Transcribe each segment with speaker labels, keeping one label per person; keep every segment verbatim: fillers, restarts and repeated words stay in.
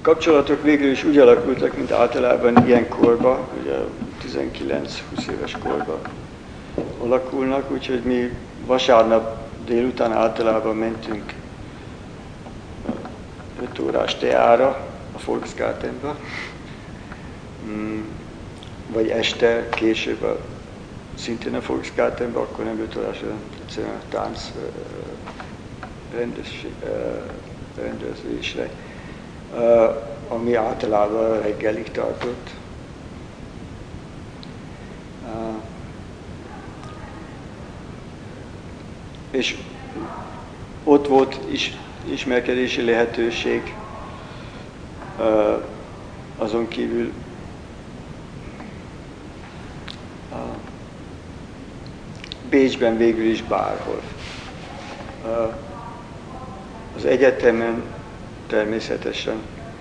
Speaker 1: kapcsolatok végül is úgy alakultak, mint általában ilyen korban, ugye tizenkilenc-húsz éves korban alakulnak, úgyhogy mi vasárnap délután általában mentünk öt órás teára a Volksgartenba, vagy este, később a, szintén a Volksgartenba, akkor nem öt órás, egyszerűen a tánc rendezésre, ami általában reggelig tartott. És ott volt is ismerkedési lehetőség, azon kívül Bécsben végül is bárhol. Az egyetemen természetesen.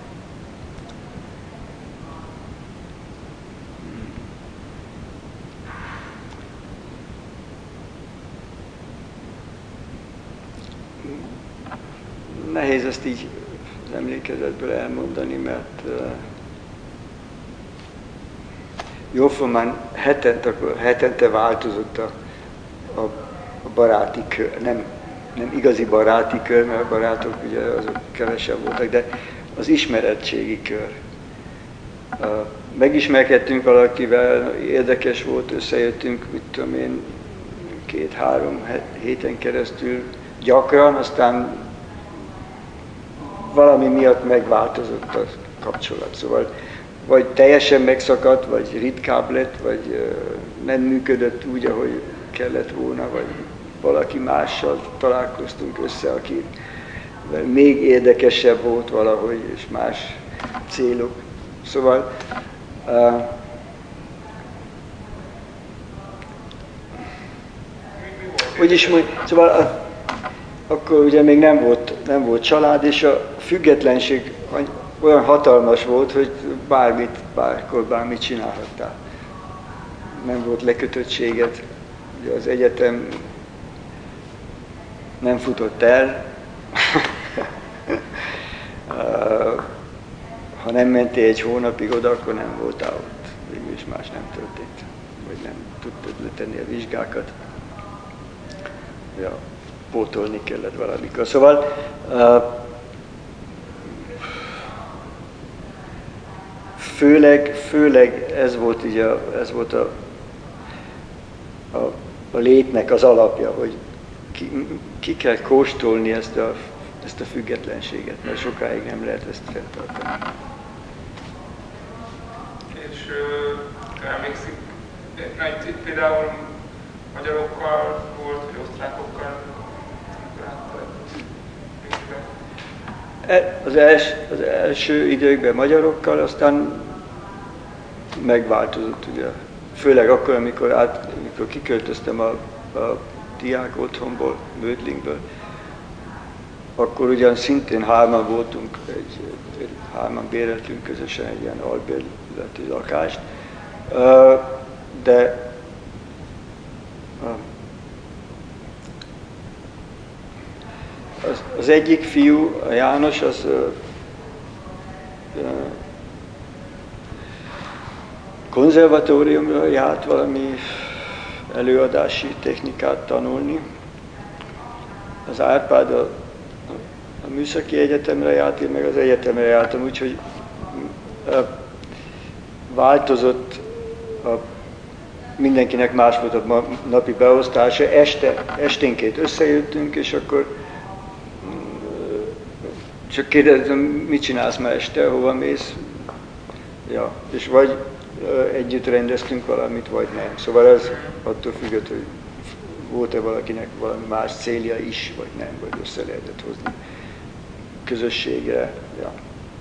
Speaker 1: Nehéz ezt így az emlékezetből elmondani, mert uh, jóformán hetente, hetente változott a, a, a baráti kör, nem, nem igazi baráti kör, mert a barátok ugye azok kevesebb voltak, de az ismeretségi kör. Uh, megismerkedtünk valakivel, érdekes volt, összejöttünk, mit tudom én, két-három héten keresztül gyakran, aztán valami miatt megváltozott a kapcsolat. Szóval vagy teljesen megszakadt, vagy ritkább lett, vagy uh, nem működött úgy, ahogy kellett volna, vagy valaki mással találkoztunk össze, aki még érdekesebb volt valahogy, és más célok. Szóval uh, hogy is mondj, szóval uh, akkor ugye még nem volt, nem volt család, és a függetlenség olyan hatalmas volt, hogy bármit, bárkor bármit csinálhattál. Nem volt lekötöttséged. Ugye az egyetem nem futott el. Ha nem mentél egy hónapig oda, akkor nem voltál ott. Végül is más nem történt. Vagy nem tudtad letenni a vizsgákat. Ja, pótolni kellett valamikor. Szóval főleg, főleg ez volt, így a, ez volt a, a, a létnek az alapja, hogy ki, ki kell kóstolni ezt a, ezt a függetlenséget, mert sokáig nem lehet ezt fenntartani.
Speaker 2: És uh, emlékszik, itt például magyarokkal volt, vagy osztrákokkal?
Speaker 1: Az, els, az első időkben magyarokkal, aztán megváltozott, ugye. Főleg akkor, amikor, át, amikor kiköltöztem a, a diák otthonból, Mödlingből, akkor ugyan szintén hárman voltunk, egy, egy, hárman béreltünk közösen egy ilyen albérleti lakást, de Az, az egyik fiú, a János, az uh, uh, konzervatóriumra járt valami előadási technikát tanulni. Az Árpád a, a műszaki egyetemre járt, én meg az egyetemre jártam, úgyhogy uh, változott, a, mindenkinek más volt a napi beosztása. Este, esténként összejöttünk, és akkor csak kérdeztem, mit csinálsz ma este, hova mész? Ja, és vagy együtt rendeztünk valamit, vagy nem. Szóval ez attól függött, hogy volt-e valakinek valami más célja is, vagy nem, vagy össze lehetett hozni közösségre. Ja.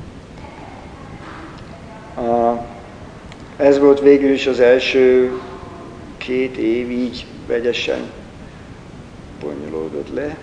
Speaker 1: A, ez volt végül is az első két év, így vegyesen bonyolódott le.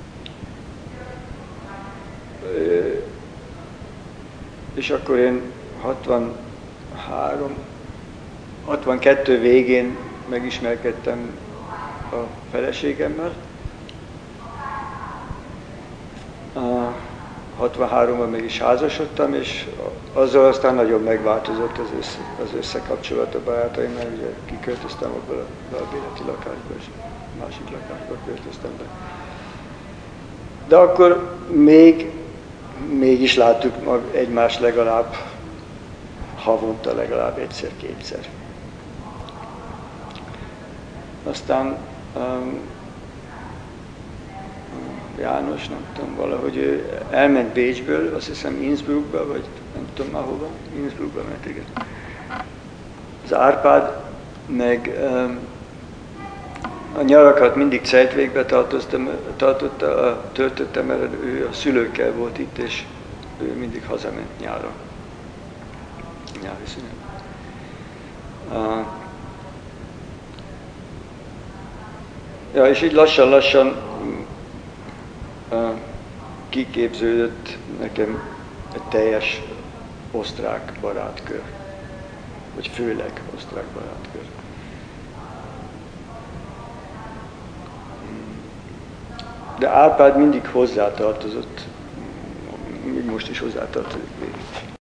Speaker 1: És akkor én hatvanhárom, hatvankettő végén megismerkedtem a feleségemmel. A hatvanháromban meg is házasodtam, és azzal aztán nagyon megváltozott az, össze, az összekapcsolat a barátaimmal, ugye kiköltöztem abból a albérleti lakásba, és másik lakásba költöztem be. De akkor még, mégis láttuk egymást legalább havonta, legalább egyszer-kétszer. Aztán um, János, nem tudom, valahogy ő elment Bécsből, azt hiszem Innsbruckba, vagy nem tudom már hova, Innsbruckba ment, igen. Az Árpád meg um, a nyarakat mindig Zeltwegbe tartotta, töltötte, mert ő a szülőkkel volt itt, és ő mindig hazament nyára. Nyári szünet. Uh, ja, és így lassan-lassan uh, kiképződött nekem egy teljes osztrák barátkör, vagy főleg osztrák barátkör. De Árpád mindig hozzátartozott, még most is hozzátartozik végig.